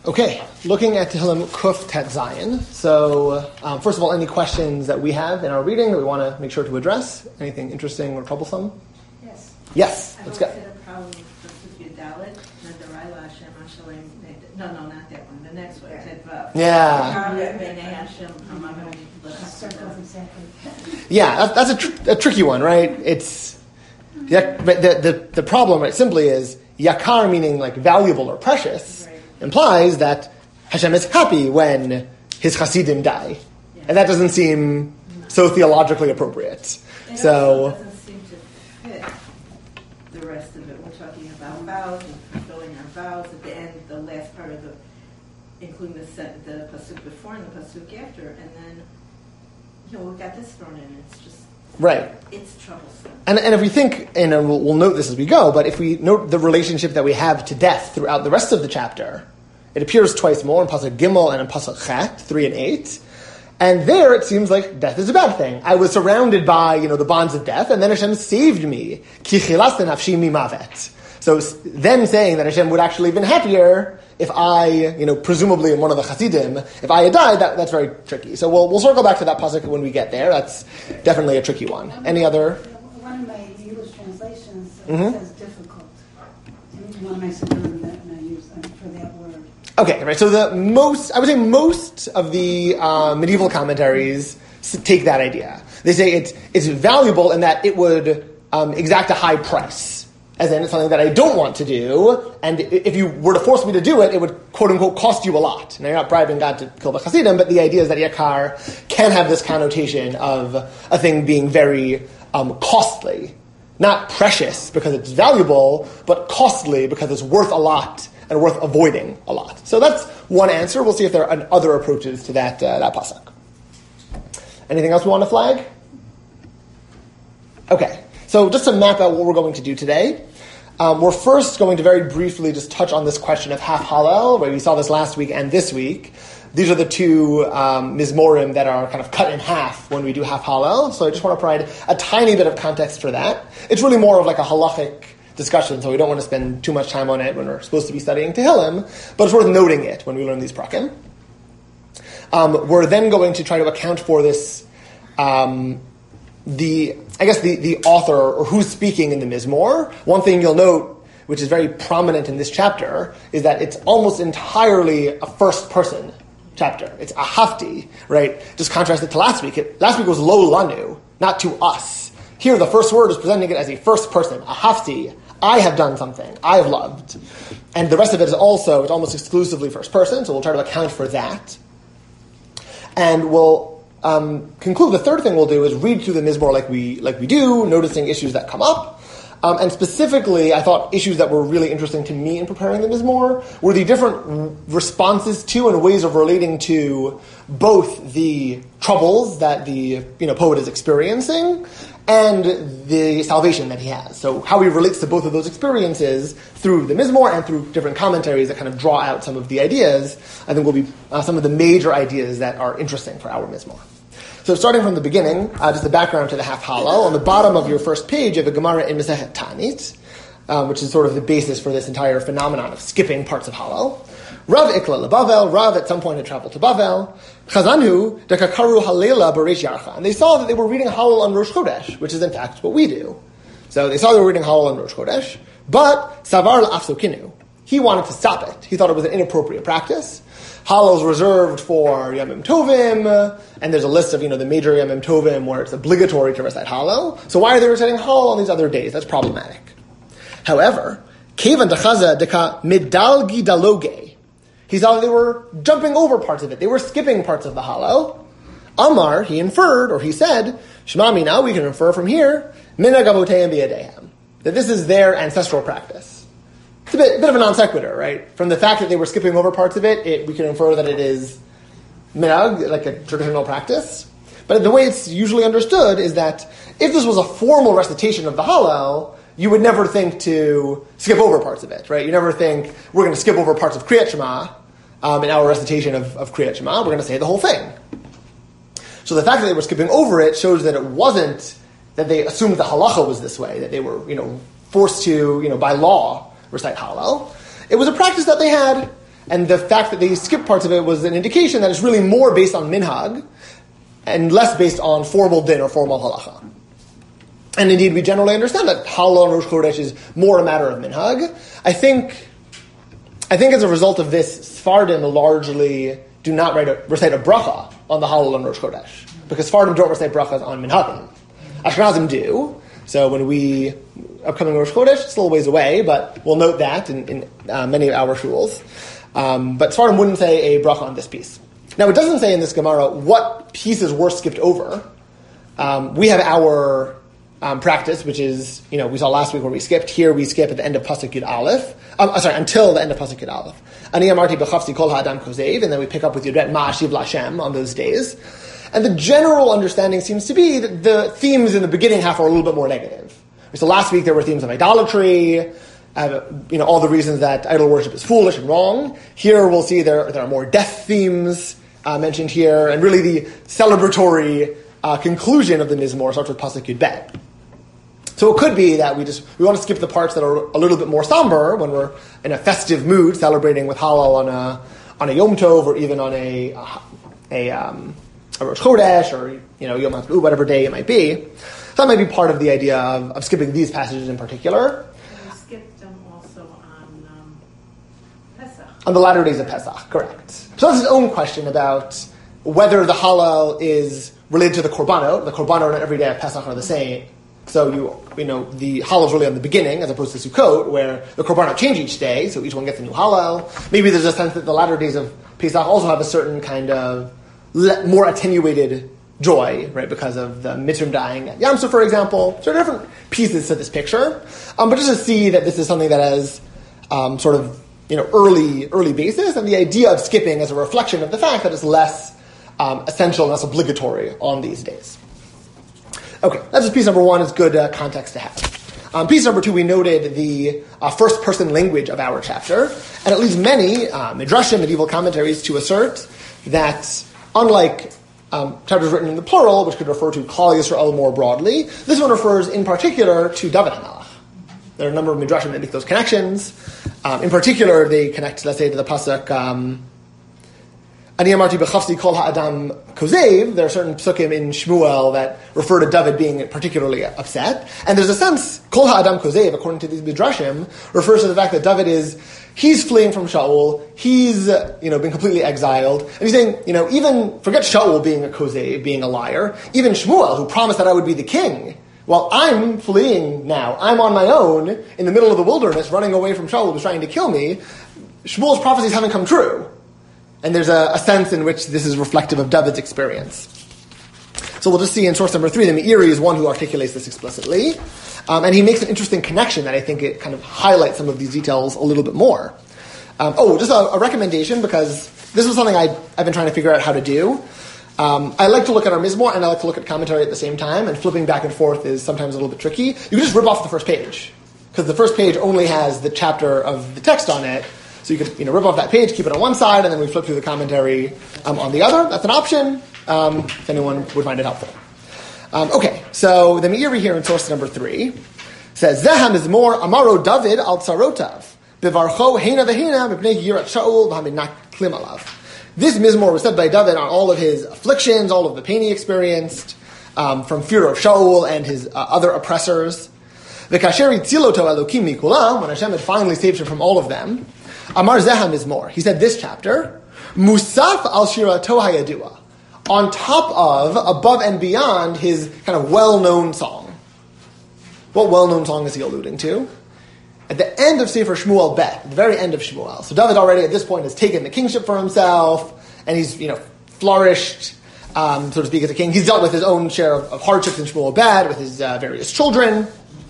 Okay, looking at Tehillim Kuf Tet Zayin. So, first of all, any questions that we have in our reading that we want to make sure to address? Anything interesting or troublesome? Yes. Yes, let's go. I had a problem with the Dalit, no, not that one. The next one, Tet Yeah. Yeah, that's a tricky one, right? It's but the problem, right, simply is yakar, meaning like valuable or precious, implies that Hashem is happy when his Hasidim die. Yeah. And that doesn't seem so theologically appropriate. It so also doesn't seem to fit the rest of it. We're talking about vows and fulfilling our vows at the end, the last part of including the pasuk before and the pasuk after, and then we've got this thrown in. It's just right. It's troublesome. And if we think, and we'll note this as we go, but if we note the relationship that we have to death throughout the rest of the chapter, it appears twice more in Pasuk Gimel and in Pasuk Chet, 3 and 8. And there it seems like death is a bad thing. I was surrounded by, the bonds of death, and then Hashem saved me. Ki chilastan nafshi mimavet. So them saying that Hashem would actually have been happier if I, presumably in one of the Hasidim, if I had died, that's very tricky. So we'll circle back to that pasuk when we get there. That's definitely a tricky one. Any other? One of my English translations says difficult. One of my Siddurim that I use for that word. Okay, right. So I would say most of the medieval commentaries take that idea. They say it's valuable in that it would exact a high price. As in, it's something that I don't want to do, and if you were to force me to do it, it would, quote-unquote, cost you a lot. Now, you're not bribing God to kill the Hasidim, but the idea is that Yakar can have this connotation of a thing being very costly. Not precious because it's valuable, but costly because it's worth a lot and worth avoiding a lot. So that's one answer. We'll see if there are other approaches to that pasuk. Anything else we want to flag? Okay. So just to map out what we're going to do today, we're first going to very briefly just touch on this question of half Hallel, where we saw this last week and this week. These are the two Mizmorim that are kind of cut in half when we do half Hallel. So I just want to provide a tiny bit of context for that. It's really more of like a halachic discussion, so we don't want to spend too much time on it when we're supposed to be studying Tehillim, but it's worth noting it when we learn these prakim. We're then going to try to account for this, the author, or who's speaking in the Mizmor. One thing you'll note, which is very prominent in this chapter, is that it's almost entirely a first-person chapter. It's ahafti, right? Just contrast it to last week. Last week was lo lanu, not to us. Here, the first word is presenting it as a first person, ahafti. I have done something. I have loved. And the rest of it is also, it's almost exclusively first person, so we'll try to account for that. And we'll conclude. The third thing we'll do is read through the Mizmor like we do, noticing issues that come up. And specifically, I thought issues that were really interesting to me in preparing the Mizmor were the different responses to and ways of relating to both the troubles that the poet is experiencing and the salvation that he has. So how he relates to both of those experiences through the Mizmor and through different commentaries that kind of draw out some of the ideas, I think will be some of the major ideas that are interesting for our Mizmor. So starting from the beginning, just the background to the half Hallel. On the bottom of your first page, you have a Gemara in Masechet Ta'anit, which is sort of the basis for this entire phenomenon of skipping parts of Hallel. Rav ikla leBavel. Rav at some point had traveled to Bavel. Chazanhu dekakaru halela b'Reish Yarcha. And they saw that they were reading Hallel on Rosh Chodesh, which is in fact what we do. So they saw they were reading Hallel on Rosh Chodesh, but savar la'afsokinu. He wanted to stop it. He thought it was an inappropriate practice. Hallel is reserved for Yamim Tovim, and there's a list of, the major Yamim Tovim where it's obligatory to recite Hallel. So why are they reciting Hallel on these other days? That's problematic. However, Kevan Dechaza Deka Midalgi Daloge. He saw that they were jumping over parts of it. They were skipping parts of the Hallel. Amar, he inferred, or he said, Shema Mina, we can infer from here, Minhag Avoteihem B'Yadehem, that this is their ancestral practice. It's a bit of a non sequitur, right? From the fact that they were skipping over parts of it, we can infer that it is minhag, like a traditional practice. But the way it's usually understood is that if this was a formal recitation of the Hallel, you would never think to skip over parts of it, right? You never think, we're going to skip over parts of Kriyat Shema in our recitation of Kriyat Shema. We're going to say the whole thing. So the fact that they were skipping over it shows that it wasn't that they assumed the halacha was this way, that they were, forced to, by law, recite Hallel. It was a practice that they had, And the fact that they skipped parts of it was an indication that it's really more based on minhag and less based on formal din or formal halacha. And indeed, we generally understand that Hallel and Rosh Chodesh is more a matter of minhag. I think as a result of this, Sfardim largely do not recite a bracha on the Hallel and Rosh Chodesh, because Sfardim don't recite brachas on minhagim. Ashkenazim do. So when upcoming Rosh Chodesh, it's still a ways away, but we'll note that in many of our shuls. But Sfardim wouldn't say a bracha on this piece. Now, it doesn't say in this Gemara what pieces were skipped over. We have our practice, which is, we saw last week where we skipped. Here we skip at the end of Pasuk Yud Aleph. Until the end of Pasuk Yud Aleph. Ani amarti b'chafsi kol ha'adam kozev, and then we pick up with Yudret Ma'ashiv Lashem on those days. And the general understanding seems to be that the themes in the beginning half are a little bit more negative. So last week there were themes of idolatry, all the reasons that idol worship is foolish and wrong. Here we'll see there are more death themes mentioned here, and really the celebratory conclusion of the Mizmor starts with Pasuk Yud Bet. So it could be that we want to skip the parts that are a little bit more somber when we're in a festive mood, celebrating with Hallel on a Yom Tov, or even on a Rosh Chodesh, or Yom HaTzmaut, whatever day it might be. So that might be part of the idea of skipping these passages in particular. We skipped them also on Pesach. On the latter days of Pesach, correct. So that's his own question about whether the Hallel is related to the Korbanot. The Korbanot on every day of Pesach are the same. So the Hallel is really on the beginning, as opposed to Sukkot, where the Korbanot change each day, so each one gets a new Hallel. Maybe there's a sense that the latter days of Pesach also have a certain kind of more attenuated joy, right, because of the Mitzrim dying at Yam Suf, for example. So there are different pieces to this picture. But just to see that this is something that has sort of early basis, and the idea of skipping as a reflection of the fact that it's less essential and less obligatory on these days. Okay, that's just piece number one. It's good context to have. Piece number two, we noted the first-person language of our chapter, and it leads many midrashim, medieval commentaries, to assert that unlike chapters written in the plural, which could refer to Klal Yisrael more broadly, this one refers in particular to David HaMelech. There are a number of midrashim that make those connections. In particular, they connect, let's say, to the pasuk Ani amarti b'chafsi kol ha'adam kozev. There are certain psukim in Shmuel that refer to David being particularly upset. And there's a sense, kol ha'adam kozev, according to these midrashim, refers to the fact that David he's fleeing from Shaul, he's, been completely exiled. And he's saying, even, forget Shaul being a kozev, being a liar, even Shmuel, who promised that I would be the king, well, I'm fleeing now. I'm on my own in the middle of the wilderness, running away from Shaul who's trying to kill me. Shmuel's prophecies haven't come true. And there's a sense in which this is reflective of David's experience. So we'll just see in source number 3, the Meiri is one who articulates this explicitly. And he makes an interesting connection that I think it kind of highlights some of these details a little bit more. Just a recommendation, because this was something I've been trying to figure out how to do. I like to look at our Mizmor, and I like to look at commentary at the same time, and flipping back and forth is sometimes a little bit tricky. You can just rip off the first page, because the first page only has the chapter of the text on it. So you could, rip off that page, keep it on one side, and then we flip through the commentary on the other. That's an option, if anyone would find it helpful. So the Meiri here in source number 3 says, Zeha Mizmor Amaro David al Tsarotav, Bivarcho Heina Vehina Mipnei Yirat Shaul V'Haminat Klim Alav. This Mizmor was said by David on all of his afflictions, all of the pain he experienced, from fear of Shaul and his other oppressors. V'kasher Yitziloto Elokim Mikulam, when Hashem had finally saved him from all of them, Amar Zeha Mizmor, he said this chapter, Musaf al Shirato Hayadua, on top of, above and beyond his kind of well-known song. What well-known song is he alluding to? At the end of Sefer Shmuel Bet, at the very end of Shmuel. So David already at this point has taken the kingship for himself, and he's, flourished, so to speak, as a king. He's dealt with his own share of hardships in Shmuel Bet, with his various children,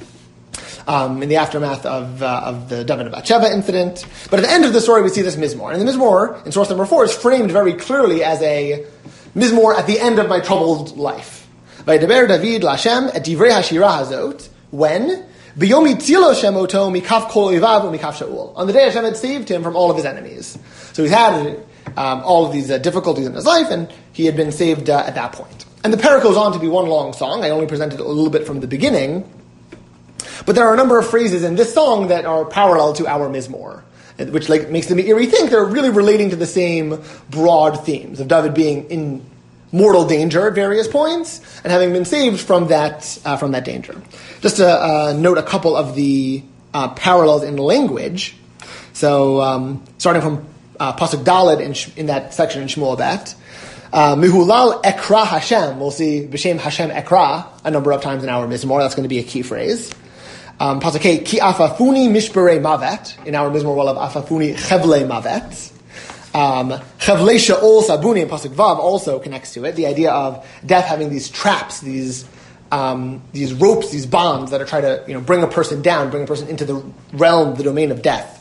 in the aftermath of the David and Bathsheba incident. But at the end of the story, we see this Mizmor. And the Mizmor, in source number 4, is framed very clearly as a Mizmor at the end of my troubled life. Vaydaber David Lashem et divrei hashira hazot, when B'yomi tzilo Shem oto mikaf kol oivav u'mikaf Shaul. On the day Hashem had saved him from all of his enemies. So he's had all of these difficulties in his life, and he had been saved at that point. And the parak goes on to be one long song. I only presented a little bit from the beginning. But there are a number of phrases in this song that are parallel to our Mizmor. which makes the Meiri think they're really relating to the same broad themes of David being in mortal danger at various points and having been saved from that danger. Just to note a couple of the parallels in language. So starting from Pasuk Daled in that section in Shmuel Bet, Mihulal Ekra Hashem. We'll see B'Shem Hashem Ekra a number of times in our Mizmor. That's going to be a key phrase. Pasuk K, Ki Afafuni Mishbere Mavet. In our Mizmor we'll have Afafuni Chevle Mavet. Chevle She'ol Sabuni in Pasuk Vav also connects to it. The idea of death having these traps, these ropes, these bonds that are trying to bring a person down, bring a person into the realm, the domain of death.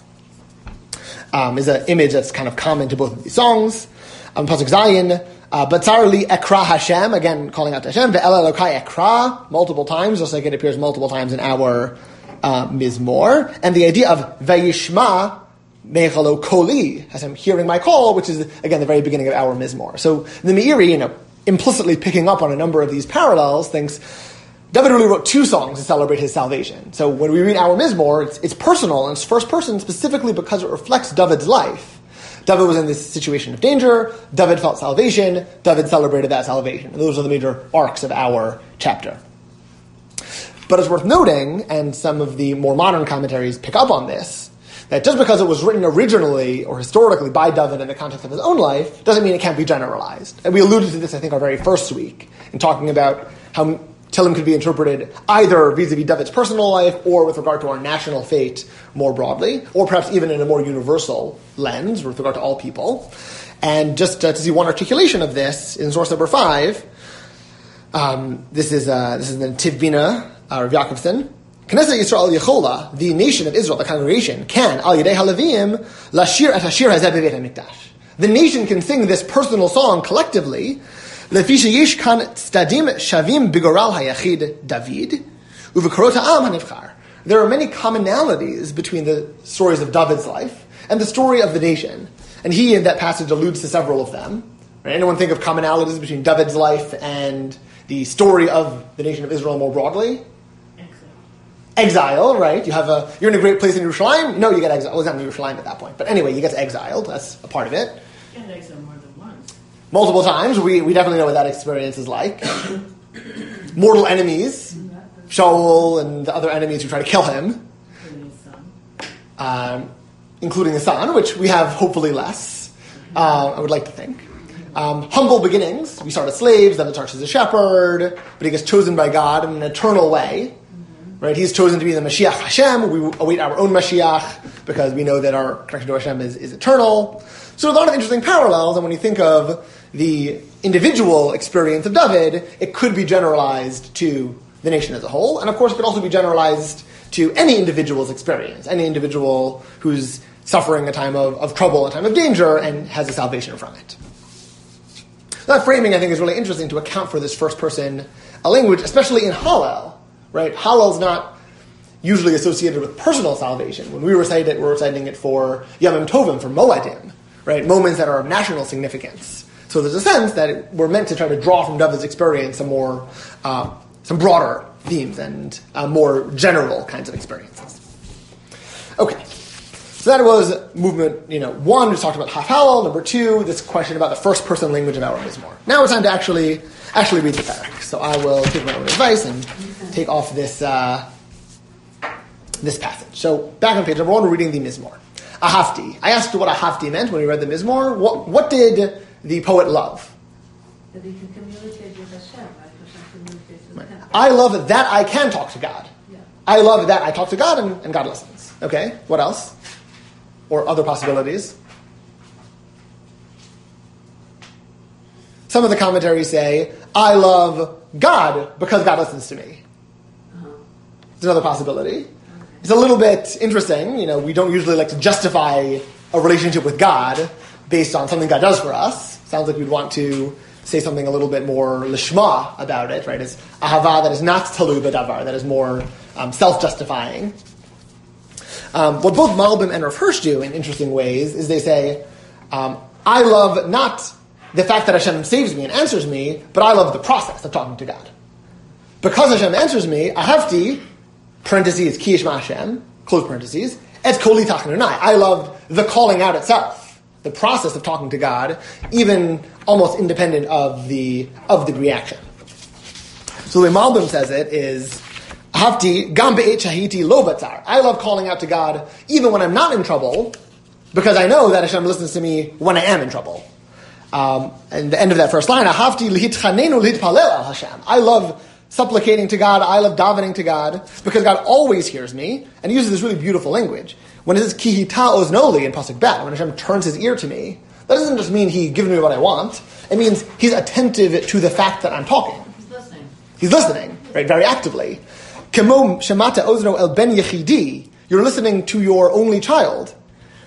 Is an image that's kind of common to both of these songs. Pasuk Zayin, Batzar li Ekra Hashem, again calling out to Hashem, Ve'el Elokai Ekra, multiple times, just like it appears multiple times in our Mizmor. And the idea of Vayishma Mechalo Koli, Hashem hearing my call, which is, again, the very beginning of our Mizmor. So the Meiri, implicitly picking up on a number of these parallels, thinks David really wrote two songs to celebrate his salvation. So when we read our Mizmor, it's personal, and it's first person specifically because it reflects David's life. David was in this situation of danger, David felt salvation, David celebrated that salvation. And those are the major arcs of our chapter. But it's worth noting, and some of the more modern commentaries pick up on this, that just because it was written originally or historically by David in the context of his own life, doesn't mean it can't be generalized. And we alluded to this, I think, our very first week, in talking about how Tehillim could be interpreted either vis-a-vis David's personal life or with regard to our national fate more broadly, or perhaps even in a more universal lens with regard to all people. And just to see one articulation of this, in source number 5, this is the Tivbina, Rav Yaakovson. Knesset Yisrael Yechola, the nation of Israel, the congregation, can, al yedei haLevim, lashir et hashir hazeh b'Beit HaMikdash. The nation can sing this personal song collectively, לפי שיש כאן צדדים שווים בגורל היחיד דוד, ובקורות העם הנבחר. There are many commonalities between the stories of David's life and the story of the nation. And he, in that passage, alludes to several of them. Right? Anyone think of commonalities between David's life and the story of the nation of Israel more broadly? Exile, right? You're in a great place in Yerushalayim. No, you get exiled. Well, it's not in Yerushalayim at that point. But anyway, you get exiled. That's a part of it. You get exiled more than once. Multiple times. We definitely know what that experience is like. Mortal enemies. Shaul and the other enemies who try to kill him. Including his son, which we have hopefully less. I would like to think. Humble beginnings. We start as slaves, then it starts as a shepherd, but he gets chosen by God in an eternal way. Right? He's chosen to be the Mashiach Hashem. We await our own Mashiach because we know that our connection to Hashem is eternal. So a lot of interesting parallels, and when you think of the individual experience of David, it could be generalized to the nation as a whole, and of course it could also be generalized to any individual's experience, any individual who's suffering a time of trouble, a time of danger, and has a salvation from it. That framing, I think, is really interesting to account for this first-person language, especially in Hallel. Right? Hallel's not usually associated with personal salvation. When we recite it, we're reciting it for Yamim Tovim, for Moadim, right? Moments that are of national significance. So there's a sense that we're meant to try to draw from David's experience some broader themes and more general kinds of experiences. Okay. So that was movement, 1, we talked about Haf Hallel. Number 2, this question about the first-person language of our Mizmor. Now it's time to actually read the parak. So I will take my own advice and take off this passage. So back on page number 1, we're reading the Mizmor. Ahavti. I asked what Ahavti meant when we read the Mizmor. What did the poet love? That he can communicate with Hashem. Hashem communicates with him. I love that I can talk to God. Yeah. I love that I talk to God and God listens. Okay, what else? Or other possibilities? Some of the commentaries say, I love God because God listens to me. It's another possibility. Okay. It's a little bit interesting. We don't usually like to justify a relationship with God based on something God does for us. Sounds like we'd want to say something a little bit more lishma about it, right? It's ahava that is not talu b'davar, that is more self-justifying. What both Malbim and Rav Hirsch do in interesting ways is they say, I love not the fact that Hashem saves me and answers me, but I love the process of talking to God. Because Hashem answers me, ahavti, parentheses, ki yishma Hashem, close parentheses, Et koli tachnunai. I loved the calling out itself, the process of talking to God, even almost independent of the reaction. So the Malbim says it is, Hafti gam be'et shahiti lo batzar. I love calling out to God even when I'm not in trouble, because I know that Hashem listens to me when I am in trouble. And the end of that first line, Hafti lihitchanenu lihitpalel al Hashem. I love supplicating to God, I love davening to God, because God always hears me, and he uses this really beautiful language. When it says ki hita oznoli in Pasuk Bet, when Hashem turns his ear to me, that doesn't just mean he gives me what I want. It means he's attentive to the fact that I'm talking. He's listening, right, very actively. Kemo shemata ozno el ben yechidi. You're listening to your only child.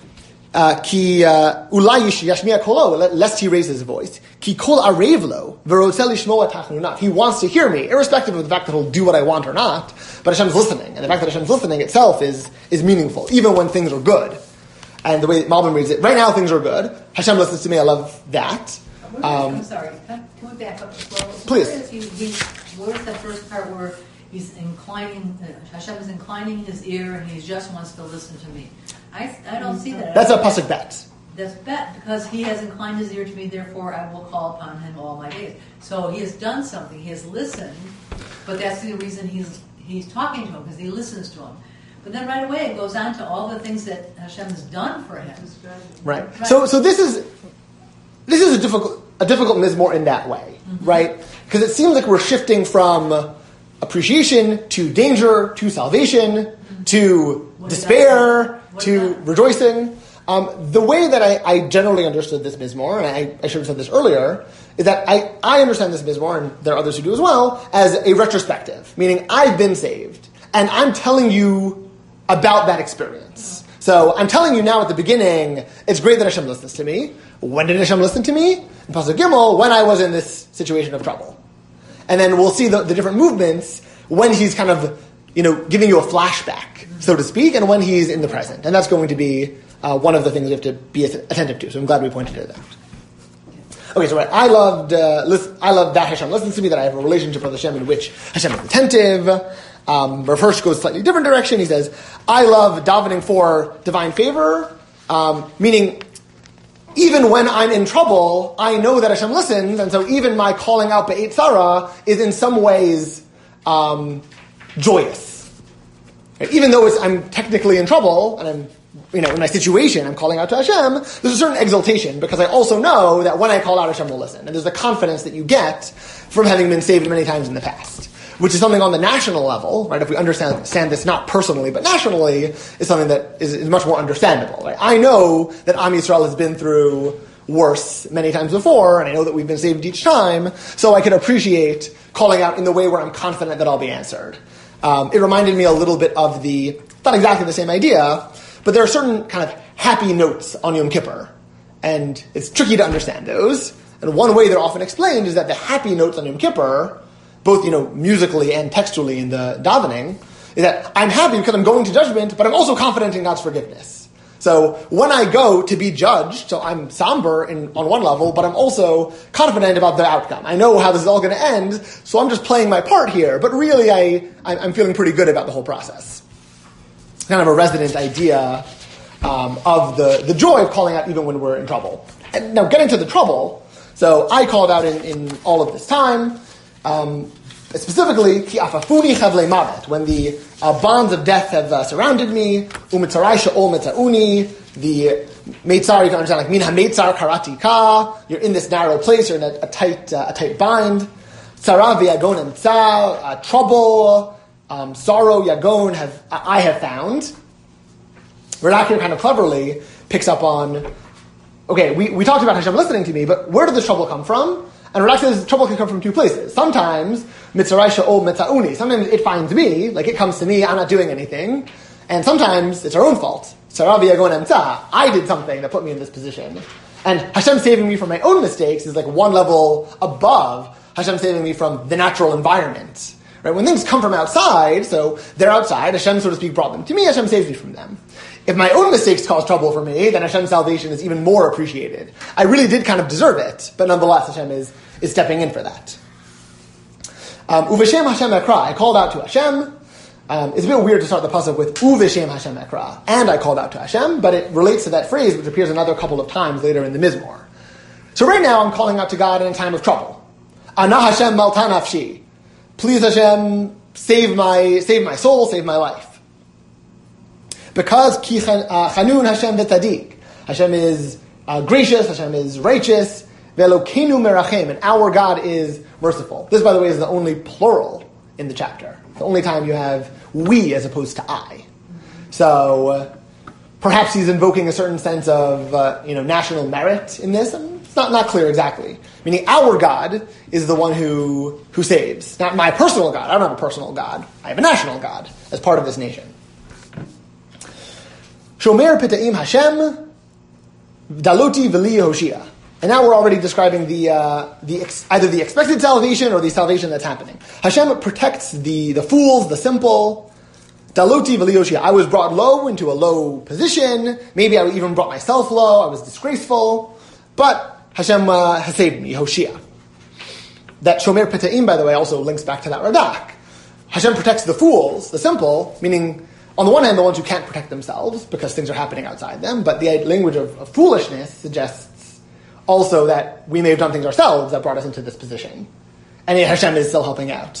Ki ulai yashmiya kolo, lest he raises his voice. Ki kol arevlo v'rotzel lishmoa tachnunat. He wants to hear me, irrespective of the fact that he'll do what I want or not. But Hashem's listening, and the fact that Hashem's listening itself is meaningful, even when things are good. And the way Malbim reads it, right now things are good. Hashem listens to me. I love that. I'm sorry. Can we back up as well? Please. Where's the first part where he's inclining? Hashem is inclining his ear, and he just wants to listen to me. I don't see that. That's a pasuk bet. That's bet because he has inclined his ear to me. Therefore, I will call upon him all my days. So he has done something. He has listened, but that's the reason he's talking to him, because he listens to him. But then right away it goes on to all the things that Hashem has done for him. Right. So this is a difficult mizmor in that way, right? Because it seems like we're shifting from appreciation to danger to salvation to despair to rejoicing. The way that I generally understood this mizmor, and I should have said this earlier, is that I understand this mizmor, and there are others who do as well, as a retrospective, meaning I've been saved, and I'm telling you about that experience. So I'm telling you now at the beginning, it's great that Hashem listens to me. When did Hashem listen to me? In Pasuk Gimel, when I was in this situation of trouble. And then we'll see the different movements when he's kind of, giving you a flashback, so to speak, and when he's in the present. And that's going to be one of the things we have to be attentive to. So I'm glad we pointed it out. Okay, so I love that Hashem listens to me, that I have a relationship with Hashem in which Hashem is attentive. Rav Hirsch goes a slightly different direction. He says, I love davening for divine favor, meaning even when I'm in trouble, I know that Hashem listens, and so even my calling out Be'et Sarah is in some ways joyous. Right? Even though I'm technically in trouble, and I'm in my situation, I'm calling out to Hashem, there's a certain exaltation, because I also know that when I call out, Hashem will listen. And there's a confidence that you get from having been saved many times in the past. Which is something on the national level, right? If we understand this not personally, but nationally, is something that is much more understandable, right? I know that Am Yisrael has been through worse many times before, and I know that we've been saved each time, so I can appreciate calling out in the way where I'm confident that I'll be answered. It reminded me a little bit of not exactly the same idea, but there are certain kind of happy notes on Yom Kippur, and it's tricky to understand those. And one way they're often explained is that the happy notes on Yom Kippur, both musically and textually in the davening, is that I'm happy because I'm going to judgment, but I'm also confident in God's forgiveness. So when I go to be judged, so I'm somber on one level, but I'm also confident about the outcome. I know how this is all going to end, so I'm just playing my part here. But really, I'm feeling pretty good about the whole process. Kind of a resident idea of the joy of calling out even when we're in trouble. And now getting to the trouble, so I called out in all of this time. Specifically, ki afafuni chavle mavet, when the bonds of death have surrounded me, umitzarai sha'ol mitzauni, the meitzar, you can understand like min ha-meitzar karati ka, you're in this narrow place, you're in a tight bind, tzara v'yagon emtza, trouble, sorrow, yagon, I have found. Radak here kind of cleverly picks up on, okay, we talked about Hashem listening to me, but where did this trouble come from? And Radak says trouble can come from two places. Sometimes, mitzarai sha'ol mitzauni. Sometimes it finds me, like it comes to me, I'm not doing anything. And sometimes it's our own fault. Tzara v'yagon emtza. I did something that put me in this position. And Hashem saving me from my own mistakes is like one level above Hashem saving me from the natural environment. Right? When things come from outside, so they're outside, Hashem, so to speak, brought them to me, Hashem saves me from them. If my own mistakes cause trouble for me, then Hashem's salvation is even more appreciated. I really did kind of deserve it, but nonetheless, Hashem is stepping in for that. Uveshem Hashem ekra, I called out to Hashem. It's a bit weird to start the pasuk with Uveshem Hashem Ekra, and I called out to Hashem, but it relates to that phrase, which appears another couple of times later in the Mizmor. So right now I'm calling out to God in a time of trouble. Ana Hashem malta nafshi. Please Hashem, save my soul, save my life. Because ki chanun Hashem v'tzadik. Hashem is gracious, Hashem is righteous, ve'elokeinu merachem, and our God is merciful. This, by the way, is the only plural in the chapter. The only time you have we as opposed to I. So perhaps he's invoking a certain sense of national merit in this. It's not clear exactly. Meaning our God is the one who saves. Not my personal God. I don't have a personal God. I have a national God as part of this nation. Shomer Pitaim Hashem Daloti V'li Yehoshia. And now we're already describing either the expected salvation or the salvation that's happening. Hashem protects the fools, the simple. Daloti V'li Yehoshia. I was brought low into a low position. Maybe I even brought myself low. I was disgraceful. But Hashem has saved me, Yehoshia. That Shomer Pitaim, by the way, also links back to that Radak. Hashem protects the fools, the simple, meaning, on the one hand, the ones who can't protect themselves because things are happening outside them, but the language of foolishness suggests also that we may have done things ourselves that brought us into this position. And yet Hashem is still helping out.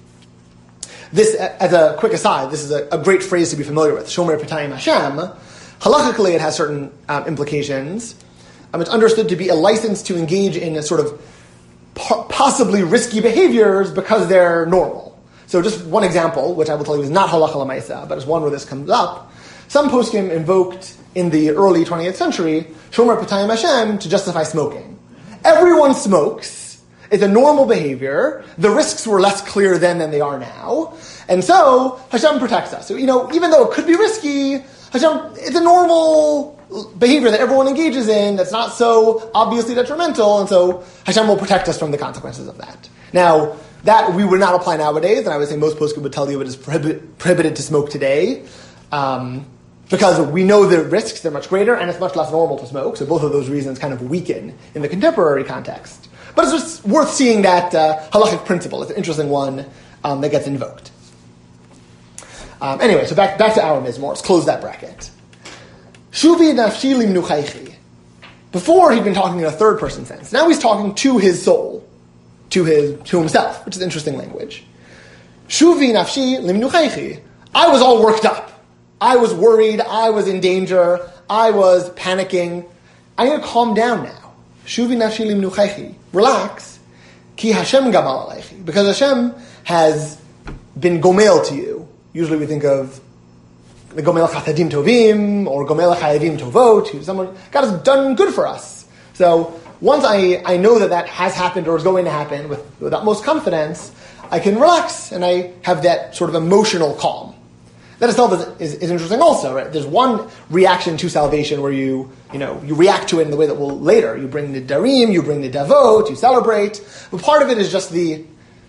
This, as a quick aside, this is a great phrase to be familiar with. Shomer Pitaim Hashem. Halakhically, it has certain implications. It's understood to be a license to engage in a sort of possibly risky behaviors because they're normal. So just one example, which I will tell you is not halacha l'maisa, but is one where this comes up. Some poskim invoked in the early 20th century Shomer Pitaim Hashem to justify smoking. Everyone smokes. It's a normal behavior. The risks were less clear then than they are now. And so Hashem protects us. So, even though it could be risky, Hashem, it's a normal behavior that everyone engages in that's not so obviously detrimental, and so Hashem will protect us from the consequences of that. Now, that we would not apply nowadays, and I would say most poskim would tell you it is prohibited to smoke today, because we know the risks, they're much greater, and it's much less normal to smoke, so both of those reasons kind of weaken in the contemporary context. But it's just worth seeing that halachic principle. It's an interesting one that gets invoked. Anyway, so back to our Mizmor. Let's close that bracket. Shuvi nafshi limnuchaychi. Before he'd been talking in a third person sense. Now he's talking to his soul, to himself, which is interesting language. Shuvi nafshi limnuchaychi. I was all worked up. I was worried. I was in danger. I was panicking. I need to calm down now. Shuvi nafshi limnuchaychi. Relax. Ki Hashem gamal aleichi. Because Hashem has been gomel to you. Usually we think of the Gomel Chatadim Tovim, or Gomel Chayavim Tovot, someone, God has done good for us. So, once I know that has happened or is going to happen with utmost confidence, I can relax and I have that sort of emotional calm. That itself is interesting also, right? There's one reaction to salvation where you react to it in the way that we'll later. You bring the Darim, you bring the Davot, you celebrate. But part of it is just the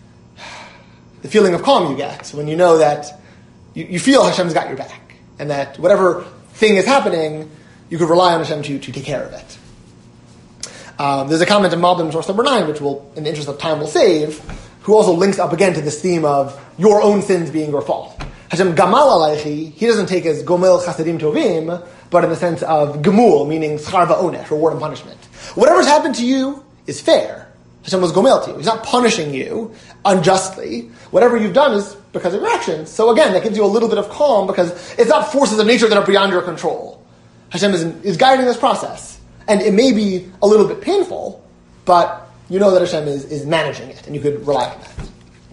feeling of calm you get when you know that you feel Hashem's got your back. And that whatever thing is happening, you could rely on Hashem to take care of it. There's a comment in Malbim source number 9, which will, in the interest of time, will save, who also links up again to this theme of your own sins being your fault. Hashem gamal alaychi, he doesn't take as gomel chasadim tovim, but in the sense of gemul, meaning schar va'onesh, reward and punishment. Whatever's happened to you is fair. Hashem was gomel to you. He's not punishing you unjustly. Whatever you've done is because of your actions. So again, that gives you a little bit of calm because it's not forces of nature that are beyond your control. Hashem is guiding this process. And it may be a little bit painful, but you know that Hashem is managing it, and you could rely on that.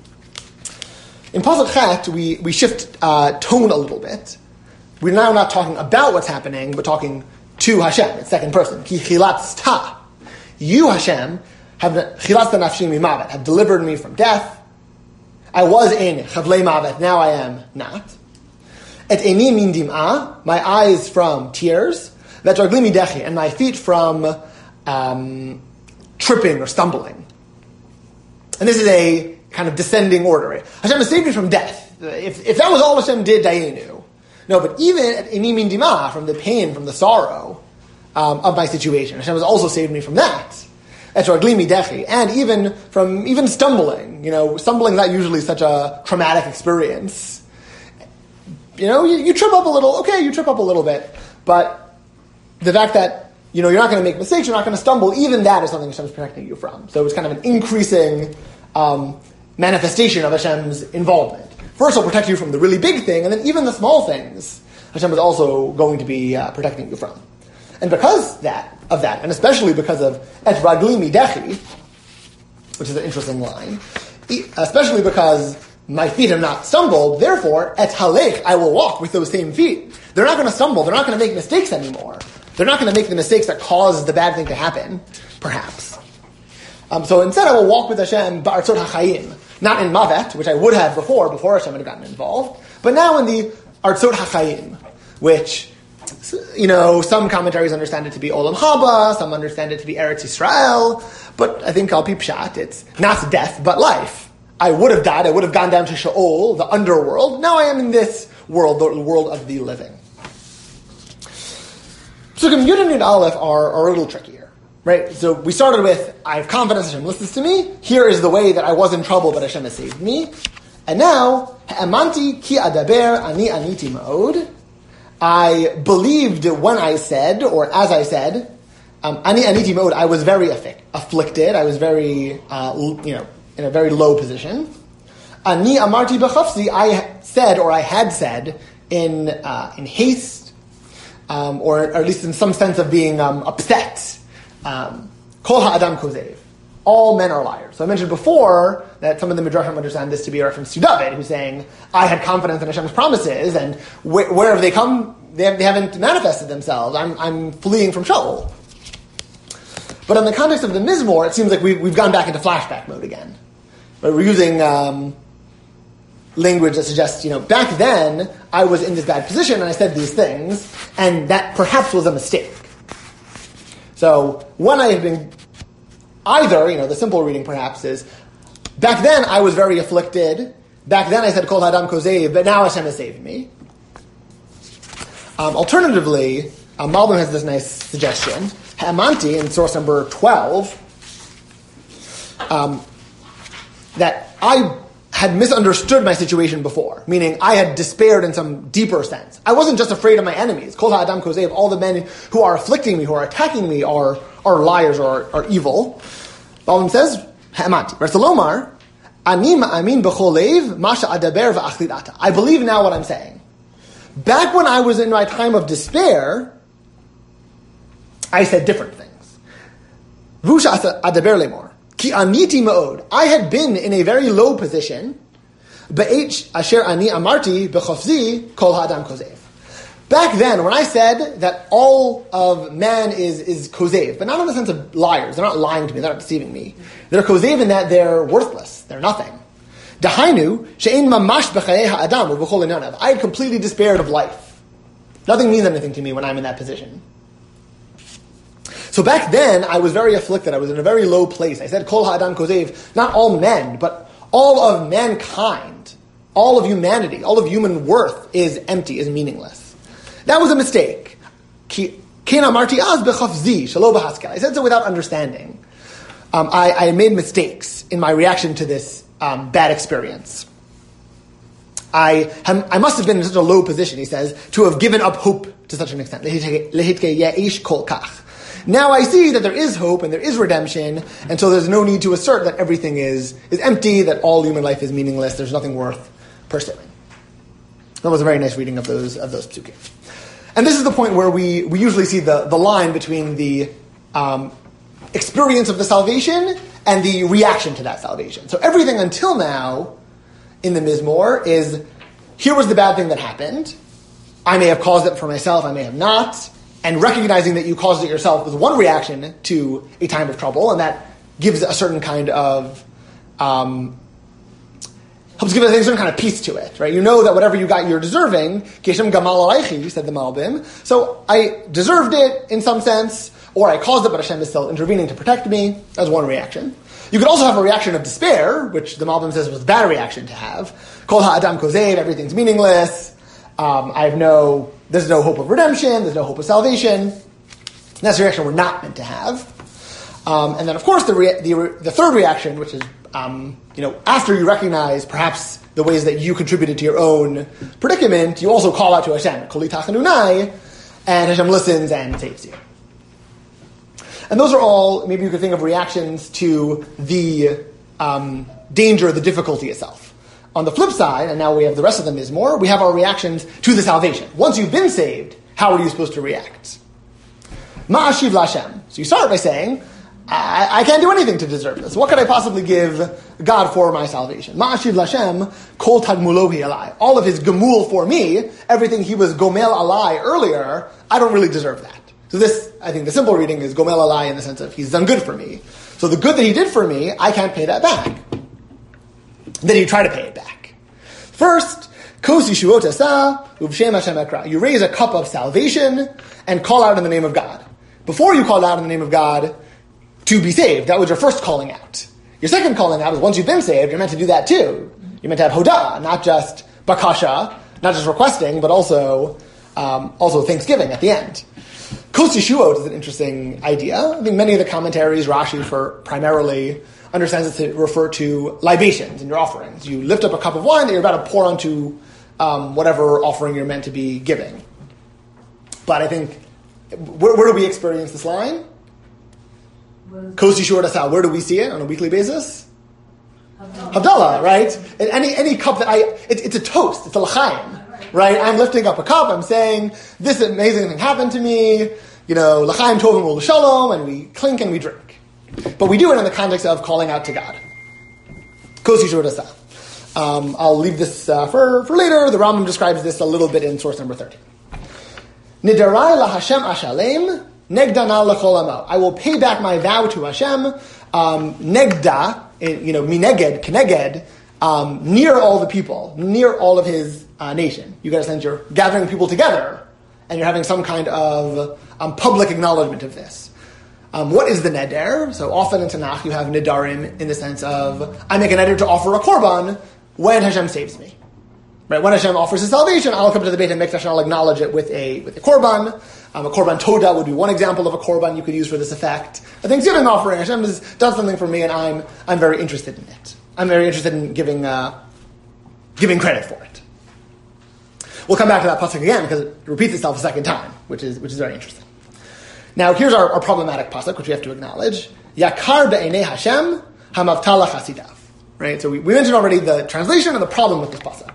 In Pasuk Chet, we shift tone a little bit. We're now not talking about what's happening, but talking to Hashem. It's second person. Ki chilatzta. You, Hashem, have chilatzta nafshi mimavet, have delivered me from death. I was in chavlei mavet, now I am not. Et eini min dim'ah, my eyes from tears. Vet ragli midechi, and my feet from tripping or stumbling. And this is a kind of descending order. Right? Hashem has saved me from death. If that was all Hashem did, Dayenu. No, but even at eini min dim'ah, from the pain, from the sorrow of my situation, Hashem has also saved me from that. Et ragli midechi, and even from stumbling. Stumbling is not usually such a traumatic experience. you trip up a little. Okay, you trip up a little bit, but the fact that you're not going to make mistakes, you're not going to stumble, even that is something Hashem's protecting you from. So it's kind of an increasing manifestation of Hashem's involvement. First, He'll protect you from the really big thing, and then even the small things, Hashem is also going to be protecting you from. And because of that, and especially because of Et Ragli Midechi, which is an interesting line, especially because my feet have not stumbled, therefore, Et Halech, I will walk with those same feet. They're not going to stumble, they're not going to make mistakes anymore. They're not going to make the mistakes that caused the bad thing to happen, perhaps. So instead I will walk with Hashem Ba'artzot HaChaim, not in Mavet, which I would have before Hashem had gotten involved, but now in the Artzot HaChaim, which, some commentaries understand it to be Olam Haba, some understand it to be Eretz Yisrael, but I think Al Pi Pshat, it's not death, but life. I would have died, I would have gone down to Sheol, the underworld. Now I am in this world, the world of the living. Psukim Yud and Yud Aleph are a little trickier, right? So we started with, I have confidence Hashem listens to me. Here is the way that I was in trouble, but Hashem has saved me. And now, Ha'amanti ki adaber ani aniti ma'od. I believed when I said, or as I said, ani aniti ma'od, I was very afflicted. I was very, in a very low position. Ani amarti b'chafzi, I said, or I had said, in haste, or at least in some sense of being upset. Kol ha'adam kozev. All men are liars. So I mentioned before that some of the Midrashim understand this to be a reference to David, who's saying, I had confidence in Hashem's promises, and where have they come? They haven't manifested themselves. I'm fleeing from Shaul. But in the context of the Mizmor, it seems like we've gone back into flashback mode again. But we're using language that suggests, back then, I was in this bad position and I said these things, and that perhaps was a mistake. So, when I had been, either, the simple reading perhaps is, back then I was very afflicted, back then I said, Kol Hadam Kozev, but now Hashem has saved me. Alternatively, Malbim has this nice suggestion, Ha'amanti, in source number 12, that I had misunderstood my situation before, meaning I had despaired in some deeper sense. I wasn't just afraid of my enemies. Kol ha'adam kozev, all the men who are afflicting me, who are attacking me, are liars or are evil. Malbim says, Ha'amanti. Lomar, ani ma'amin b'chol leiv, masha adaber v'achlit ata. I believe now what I'm saying. Back when I was in my time of despair, I said different things. Vusha adaber lemor. Ki aniti ma'od. I had been in a very low position. Be'ech asher ani amarti b'chofzi kol ha'adam kozev. Back then, when I said that all of man is kozev, but not in the sense of liars. They're not lying to me. They're not deceiving me. They're kozev in that they're worthless. They're nothing. Dahainu she'ein mamash b'chayei ha'adam u'b'chol inanav. I had completely despaired of life. Nothing means anything to me when I'm in that position. So back then, I was very afflicted. I was in a very low place. I said, Kol ha'adam kozev, not all men, but all of mankind, all of humanity, all of human worth is empty, is meaningless. That was a mistake. I said so without understanding. I made mistakes in my reaction to this bad experience. I must have been in such a low position, he says, to have given up hope to such an extent. Now I see that there is hope and there is redemption, and so there's no need to assert that everything is empty, that all human life is meaningless, there's nothing worth pursuing. That was a very nice reading of those psukim. And this is the point where we usually see the line between the experience of the salvation and the reaction to that salvation. So everything until now in the Mizmor is, here was the bad thing that happened, I may have caused it for myself, I may have not, and recognizing that you caused it yourself is one reaction to a time of trouble, and that gives a certain kind of, helps give it a certain kind of peace to it, right? You know that whatever you got, you're deserving. Keshem gamal alaychi, said the Malbim. So I deserved it in some sense, or I caused it, but Hashem is still intervening to protect me. That's one reaction. You could also have a reaction of despair, which the Malbim says was a bad reaction to have. Kol ha'adam kozev, everything's meaningless. There's no hope of redemption, there's no hope of salvation. That's the reaction we're not meant to have. And then, of course, the third reaction, which is after you recognize perhaps the ways that you contributed to your own predicament, you also call out to Hashem, Kol Itachanunai, and Hashem listens and saves you. And those are all, maybe you could think of reactions to the danger, the difficulty itself. On the flip side, and now we have the rest of the Mizmor, we have our reactions to the salvation. Once you've been saved, how are you supposed to react? Ma'ashiv Lashem. So you start by saying, I can't do anything to deserve this. What could I possibly give God for my salvation? Ma'ashiv Lashem, kol tagmulohi alai. All of his gemul for me, everything he was gomel alai earlier, I don't really deserve that. So this, I think the simple reading is gomel alai in the sense of he's done good for me. So the good that he did for me, I can't pay that back. Then you try to pay it back. First, kos yeshuot asa uvshem Hashem ekra. You raise a cup of salvation and call out in the name of God. Before you called out in the name of God to be saved, that was your first calling out. Your second calling out is once you've been saved, you're meant to do that too. You're meant to have hodah, not just bakasha, not just requesting, but also thanksgiving at the end. Kos yeshuot is an interesting idea. I think many of the commentaries, Rashi primarily understands it to refer to libations in your offerings. You lift up a cup of wine that you're about to pour onto whatever offering you're meant to be giving. But I think, where do we experience this line? Kos yeshuot asa, where do we see it on a weekly basis? Havdalah, right? And any cup that it's a toast, it's a l'chaim. Right? I'm lifting up a cup, I'm saying, this amazing thing happened to me, l'chaim tovim u'l'shalom, and we clink and we drink. But we do it in the context of calling out to God. Kos yeshuot asa. I'll leave this for later. The Rambam describes this a little bit in source number 13. Nidarai lahashem ashalem, negdana l'chol amo. I will pay back my vow to Hashem, negda, mineged, keneged, near all the people, near all of his nation. You guys sense you're gathering people together, and you're having some kind of public acknowledgement of this. What is the neder? So often in Tanakh you have nedarim in the sense of, I make a neder to offer a korban when Hashem saves me. Right? When Hashem offers his salvation, I'll come to the Beit HaMikdash and I'll acknowledge it with a korban. A korban toda would be one example of a korban you could use for this effect. A Thanksgiving offering, Hashem has done something for me and I'm very interested in it. I'm very interested in giving credit for it. We'll come back to that pasuk again because it repeats itself a second time, which is very interesting. Now, here's our problematic pasuk, which we have to acknowledge. Yakar be'enei Hashem hamavtala chasidav. Right? So we mentioned already the translation and the problem with this pasuk.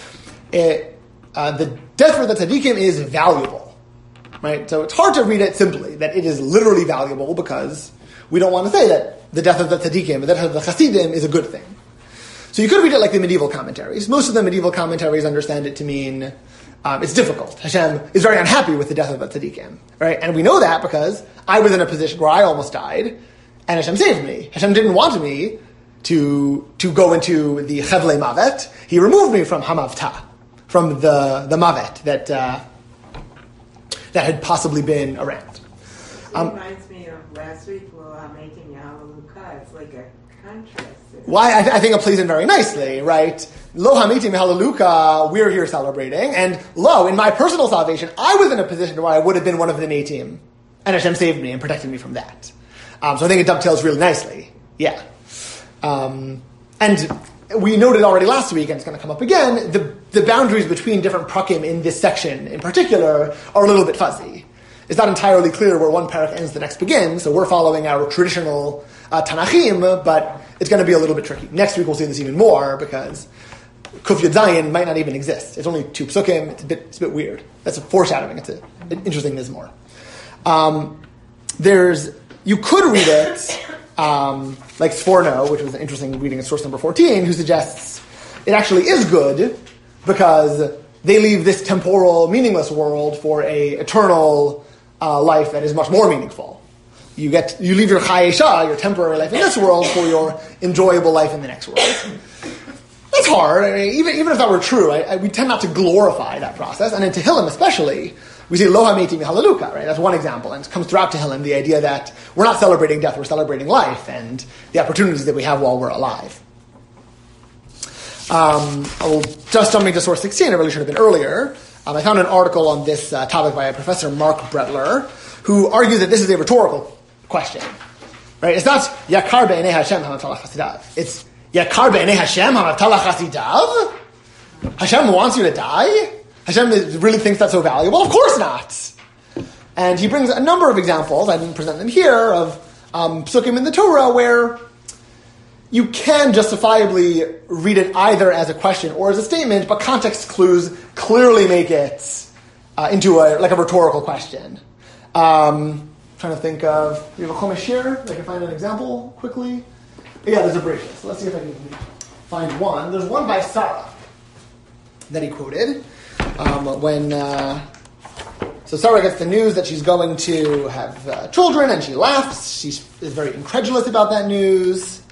The death for the tzaddikim is valuable. Right? So it's hard to read it simply, that it is literally valuable, because we don't want to say that the death of the tzaddikim, the death of the chasidim is a good thing. So you could read it like the medieval commentaries. Most of the medieval commentaries understand it to mean it's difficult. Hashem is very unhappy with the death of the tzaddikim, right? And we know that because I was in a position where I almost died, and Hashem saved me. Hashem didn't want me to go into the chevlei mavet. He removed me from hamavta, from the mavet that had possibly been around. It reminds me of last week, making Hallelujah. It's like a contrast. Why I think it plays in very nicely, right? Lo hamitim hallelujah, we're here celebrating, and lo, in my personal salvation, I was in a position where I would have been one of the Natim, and Hashem saved me and protected me from that. So I think it dovetails really nicely. Yeah. And we noted already last week, and it's going to come up again, the boundaries between different prakim in this section in particular are a little bit fuzzy. It's not entirely clear where one parak ends, the next begins, so we're following our traditional Tanachim, but it's going to be a little bit tricky. Next week we'll see this even more, because Kuf Yud Zayin might not even exist. It's only 2 psukim, it's a bit weird. That's a foreshadowing, it's an interesting Mizmor. You could read it like Sforno, which was an interesting reading in source number 14, who suggests it actually is good, because they leave this temporal, meaningless world for a eternal life that is much more meaningful. You leave your chayesha, your temporary life in this world, for your enjoyable life in the next world. That's hard. I mean, even if that were true, we tend not to glorify that process. And in Tehillim especially, we say Lo hametim hallelujah, right? That's one example. And it comes throughout Tehillim, the idea that we're not celebrating death, we're celebrating life and the opportunities that we have while we're alive. Just jumping to source 16, it really should have been earlier. I found an article on this topic by a Professor Mark Bretler, who argues that this is a rhetorical question. Right? It's not Yakar be'enei Hashem ha'mavtalach chasidav. It's Yakar be'enei Hashem ha'mavtalach chasidav? Hashem wants you to die? Hashem really thinks that's so valuable? Of course not. And he brings a number of examples, I didn't present them here, of psukim in the Torah where you can justifiably read it either as a question or as a statement, but context clues clearly make it into a rhetorical question. Trying to think of, we have a Chumash here. I can find an example quickly. Yeah, there's a Bereshit. So let's see if I can find one. There's one by Sarah that he quoted so Sarah gets the news that she's going to have children, and she laughs. She is very incredulous about that news.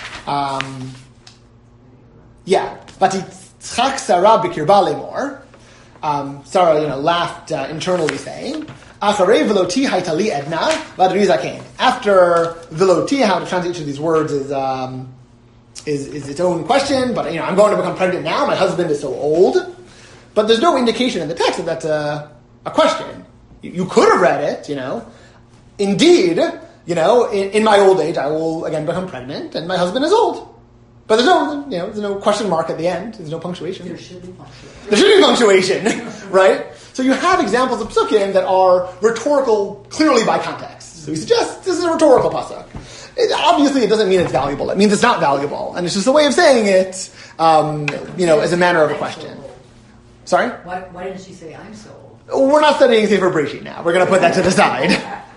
Vatitzchak Sarah b'kirba lemor. Sarah, laughed internally, saying, "Acharei veloti haytali edna v'adri zaken." After veloti, how to translate each of these words is its own question. But I'm going to become pregnant now. My husband is so old. But there's no indication in the text that that's a question. You could have read it, Indeed, in my old age, I will again become pregnant, and my husband is old. But there's no question mark at the end. There's no punctuation. There should be punctuation. There should be punctuation, right? So you have examples of psukim that are rhetorical clearly by context. So he suggests this is a rhetorical pasuk. Obviously, it doesn't mean it's valuable. It means it's not valuable. And it's just a way of saying it, as a manner of a question. Sorry? Why didn't she say, I'm so old? We're not studying Sefer Bereshit now. We're going to put that to the side.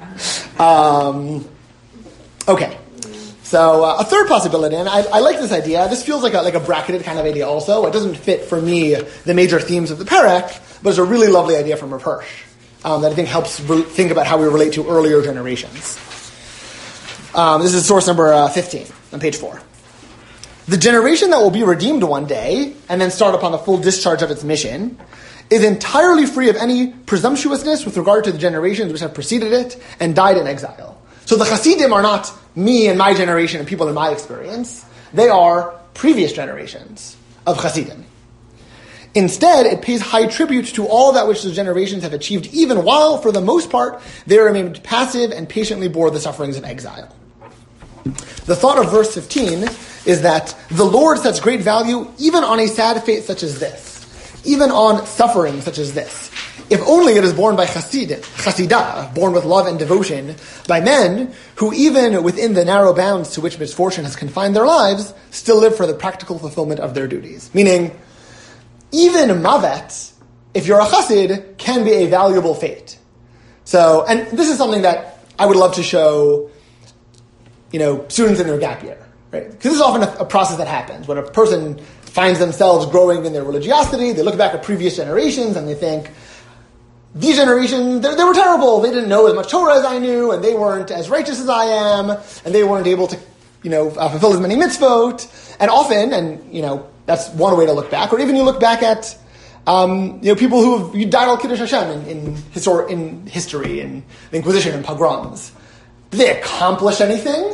Okay. So a third possibility, and I like this idea. This feels like a bracketed kind of idea also. It doesn't fit, for me, the major themes of the Perek, but it's a really lovely idea from Rav Hirsch that I think helps think about how we relate to earlier generations. This is source number 15 on page 4. The generation that will be redeemed one day and then start upon the full discharge of its mission is entirely free of any presumptuousness with regard to the generations which have preceded it and died in exile. So the Hasidim are not me and my generation and people in my experience. They are previous generations of Hasidim. Instead, it pays high tribute to all that which the generations have achieved, even while, for the most part, they remained passive and patiently bore the sufferings of exile. The thought of verse 15 is that the Lord sets great value even on a sad fate such as this, even on suffering such as this, if only it is borne by chasidah, born with love and devotion, by men who, even within the narrow bounds to which misfortune has confined their lives, still live for the practical fulfillment of their duties. Meaning, even mavet, if you're a chassid, can be a valuable fate. So, and this is something that I would love to show, students in their gap year, right? Because this is often a process that happens when a person finds themselves growing in their religiosity. They look back at previous generations and they think, these generations, they were terrible. They didn't know as much Torah as I knew, and they weren't as righteous as I am, and they weren't able to, fulfill as many mitzvot. And often, that's one way to look back. Or even you look back at, people who have died al Kiddush Hashem in history, in the Inquisition and pogroms. Did they accomplish anything?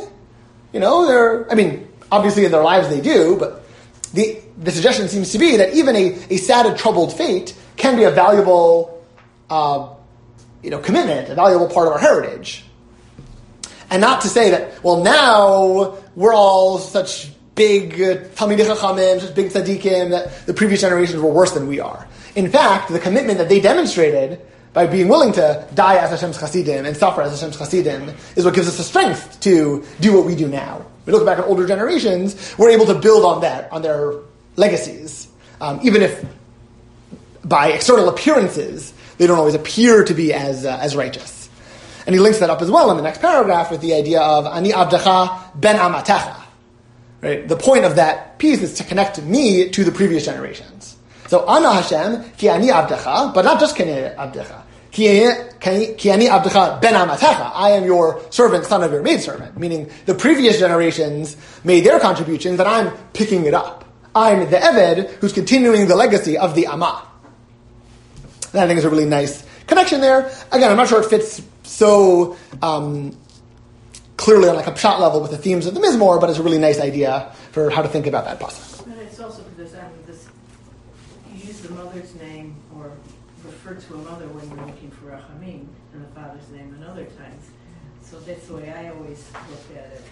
Obviously in their lives they do, but the suggestion seems to be that even a sad and troubled fate can be a valuable, commitment, a valuable part of our heritage. And not to say that, well, now we're all such big Talmidei Chachamim, such big tzaddikim, that the previous generations were worse than we are. In fact, the commitment that they demonstrated by being willing to die as Hashem's Chasidim and suffer as Hashem's Chasidim is what gives us the strength to do what we do now. We look back at older generations, we're able to build on that, on their legacies, even if by external appearances they don't always appear to be as righteous. And he links that up as well in the next paragraph with the idea of Ani Abdecha Ben Amatecha. Right? The point of that piece is to connect me to the previous generations. So Ana Hashem Ki Ani Abdecha, but not just Ki Ani Abdecha. Ki Ani Abdecha Ben Amatecha. I am your servant, son of your maidservant. Meaning the previous generations made their contributions and I'm picking it up. I'm the Eved who's continuing the legacy of the Amah. That I think is a really nice connection there. Again, I'm not sure it fits so clearly on a pshat level with the themes of the Mizmor, but it's a really nice idea for how to think about that pasuk. But it's also because you use the mother's name or refer to a mother when you're looking for rachamim, and the father's name in other times. So that's the way I always look at it.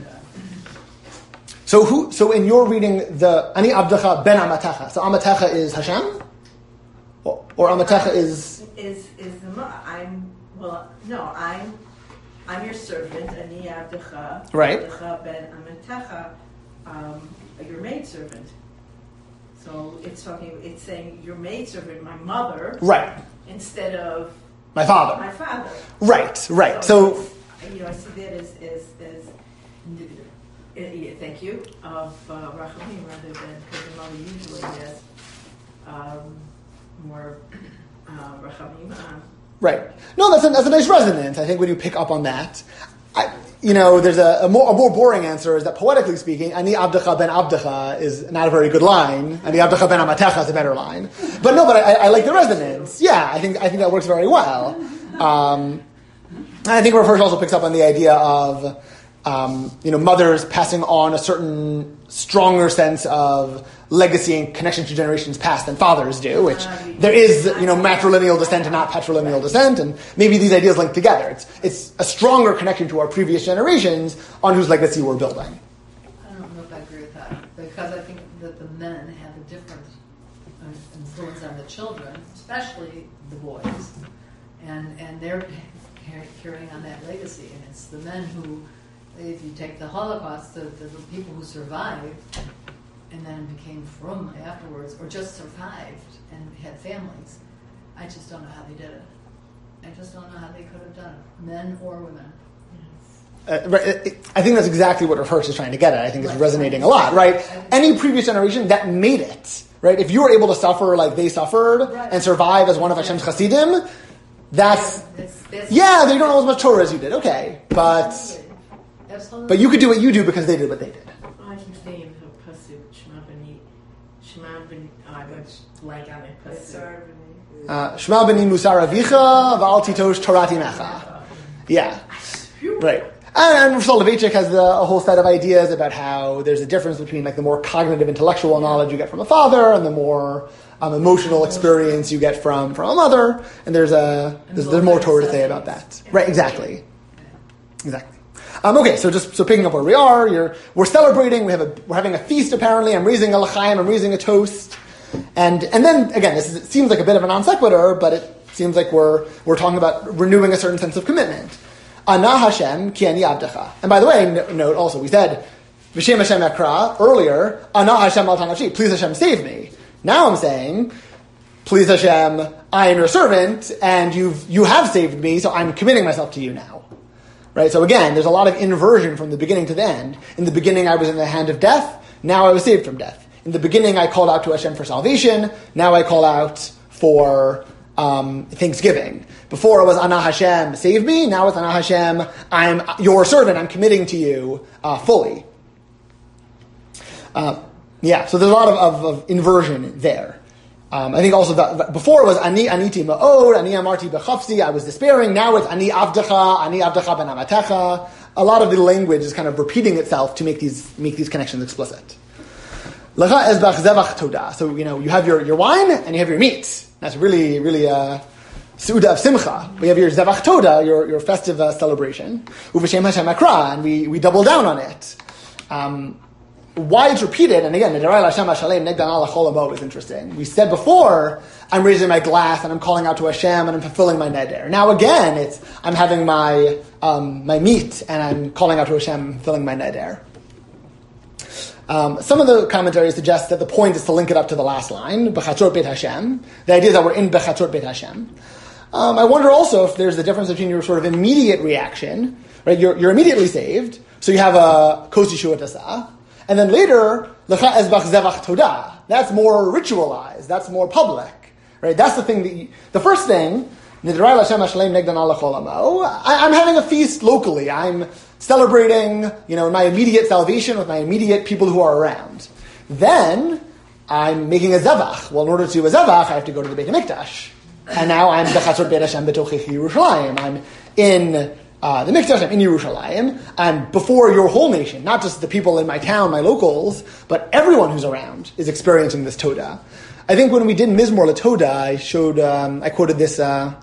So in your reading, the Ani Abdecha Ben Amatecha. So Amatecha is Hashem, or Amatecha is I'm your servant. Ani Abdecha. Right. Abdecha Ben Amatecha. Your maidservant. So it's saying your maidservant, my mother. Right. Instead of my father. My father. Right. So I see that as thank you, of Rachamim rather than, because the mother usually has more Rachamim. Right. No, that's a nice resonance. I think when you pick up on that, there's a more boring answer is that poetically speaking, Ani Abdecha Ben Abdecha is not a very good line. Ani Abdecha Ben Amatecha is a better line. But I like the resonance. Yeah, I think that works very well. I think Rav Hirsch also picks up on the idea of mothers passing on a certain stronger sense of legacy and connection to generations past than fathers do, which there is, matrilineal descent and not patrilineal descent, and maybe these ideas link together. It's a stronger connection to our previous generations on whose legacy we're building. I don't know if I agree with that, because I think that the men have a different influence on the children, especially the boys, and they're carrying on that legacy, and it's the men who, if you take the Holocaust, the people who survived and then became frum afterwards, or just survived and had families, I just don't know how they did it. I just don't know how they could have done it, men or women. I think that's exactly what Rav Hirsch is trying to get at. I think it's resonating a lot, right? Any previous generation that made it, right? If you were able to suffer like they suffered and survive as one of Hashem's Chassidim, that's they don't know as much Torah as you did, okay, but you could do what you do because they did what they did. I can think of a pasuk, Shema B'ni, I was blank on it, pasuk. Shema B'ni Musar Avicha V'al Titosh Torah Timecha. Yeah, right. And Rav Soloveitchik has a whole set of ideas about how there's a difference between like the more cognitive, intellectual knowledge you get from a father and the more emotional experience you get from a mother. And there's more Torah to say about that. Right? Exactly. Okay, so picking up where we are, we're celebrating. We're having a feast. Apparently, I'm raising a l'chaim. I'm raising a toast. And then again, it seems like a bit of a non sequitur, but it seems like we're talking about renewing a certain sense of commitment. Ana Hashem ki ani abdecha. And by the way, note also, we said, V'shem Hashem ekra earlier, Ana Hashem al tanafshi, please Hashem save me. Now I'm saying, please Hashem, I am your servant, and you have saved me, so I'm committing myself to you now. Right? So again, there's a lot of inversion from the beginning to the end. In the beginning I was in the hand of death, now I was saved from death. In the beginning I called out to Hashem for salvation, now I call out for thanksgiving. Before it was Ana Hashem, save me. Now it's Ana Hashem, I'm your servant. I'm committing to you fully. So there's a lot of inversion there. I think also that before it was Ani Aniti Ma'od, Ani Amarti B'chafsi, I was despairing. Now it's Ani Abdecha Ben Amatecha. A lot of the language is kind of repeating itself to make these connections explicit. Lecha ezbach zevach toda. So you have your wine and you have your meat. That's really Su'uda of Simcha. We have your Zevach Toda, your festive celebration. Uv'shem Hashem Akra, and we double down on it. Why it's repeated, and again, Nederai Hashem Hashalem Negdan Ala Cholamo is interesting. We said before, I'm raising my glass and I'm calling out to Hashem and I'm fulfilling my neder. Now again, I'm having my meat and I'm calling out to Hashem, fulfilling my neder. Some of the commentaries suggest that the point is to link it up to the last line, Bechatzot Beit Hashem. The idea is that we're in Bechatzot Beit Hashem. I wonder also if there's a difference between your sort of immediate reaction, right? You're immediately saved, so you have a Kos Yeshuat Asah, and then later, Lecha Ezbach Zevach Toda. That's more ritualized, that's more public, right? That's the thing the first thing, Nidrai Lashem Hashalem Negdan Ala Cholamo, I'm having a feast locally, I'm celebrating, my immediate salvation with my immediate people who are around. Then, I'm making a zevach. Well, in order to do a zevach, I have to go to the Beit HaMikdash. And now I'm Bechatzot Beit Hashem B'tochich Yerushalayim. I'm in the Mikdash, I'm in Yerushalayim. I'm before your whole nation, not just the people in my town, my locals, but everyone who's around is experiencing this Toda. I think when we did Mizmor LaToda, I quoted this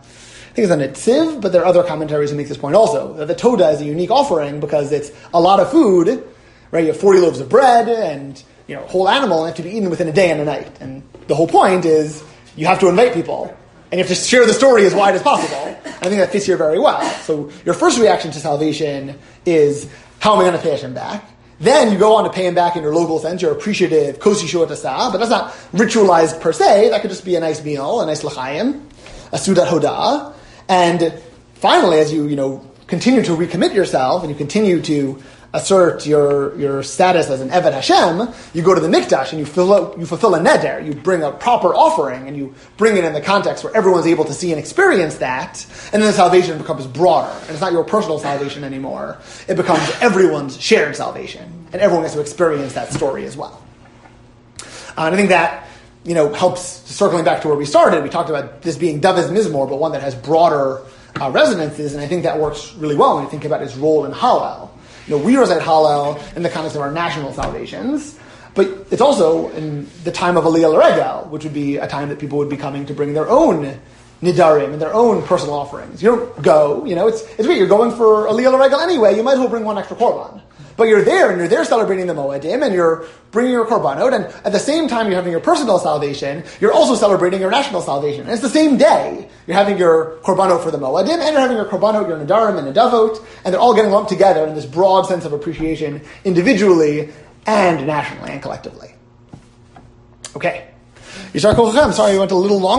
think it's on Netziv, but there are other commentaries who make this point also. That the Toda is a unique offering because it's a lot of food, right? You have 40 loaves of bread and, whole animal, and have to be eaten within a day and a night. And the whole point is you have to invite people, and you have to share the story as wide as possible. And I think that fits here very well. So your first reaction to salvation is, how am I going to pay Hashem back? Then you go on to pay him back in your local sense, your appreciative kos yeshuot asah, but that's not ritualized per se. That could just be a nice meal, a nice l'chaim, a sudat hodah. And finally, as you continue to recommit yourself and you continue to assert your status as an Eved Hashem, you go to the Mikdash and you fulfill a neder. You bring a proper offering and you bring it in the context where everyone's able to see and experience that, and then the salvation becomes broader. And it's not your personal salvation anymore. It becomes everyone's shared salvation, and everyone gets to experience that story as well. And I think that helps, circling back to where we started. We talked about this being David's Mizmor, but one that has broader resonances, and I think that works really well when you think about its role in Hallel. We recite Hallel in the context of our national salvations, but it's also in the time of Aliyah L'Regel, which would be a time that people would be coming to bring their own nidarim and their own personal offerings. You don't go, it's great, you're going for Aliyah L'Regel anyway, you might as well bring one extra korban. But you're there celebrating the Moedim, and you're bringing your korbanot, and at the same time you're having your personal salvation, you're also celebrating your national salvation. And it's the same day. You're having your korbanot for the Moedim, and you're having your korbanot, your nadarim, and nedavot, and they're all getting lumped together in this broad sense of appreciation, individually and nationally and collectively. Okay. Yishar Kol Chachem. Sorry, we went a little long.